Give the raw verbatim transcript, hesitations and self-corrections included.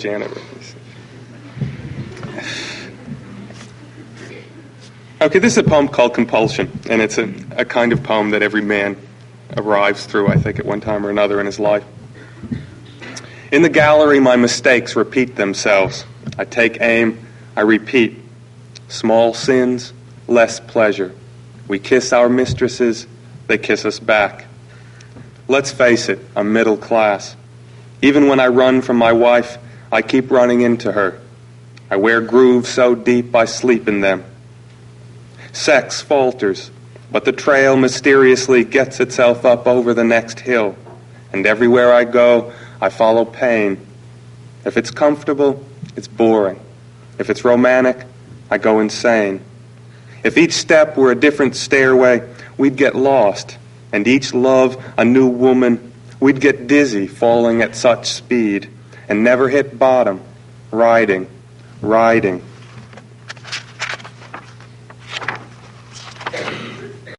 Janet. Okay, this is a poem called Compulsion, and it's a, a kind of poem that every man arrives through, I think, at one time or another in his life. In the gallery, my mistakes repeat themselves. I take aim, I repeat. Small sins, less pleasure. We kiss our mistresses, they kiss us back. Let's face it, I'm middle class. Even when I run from my wife, I keep running into her. I wear grooves so deep I sleep in them. Sex falters, but the trail mysteriously gets itself up over the next hill. And everywhere I go, I follow pain. If it's comfortable, it's boring. If it's romantic, I go insane. If each step were a different stairway, we'd get lost. And each love a new woman, we'd get dizzy falling at such speed and never hit bottom, riding, riding.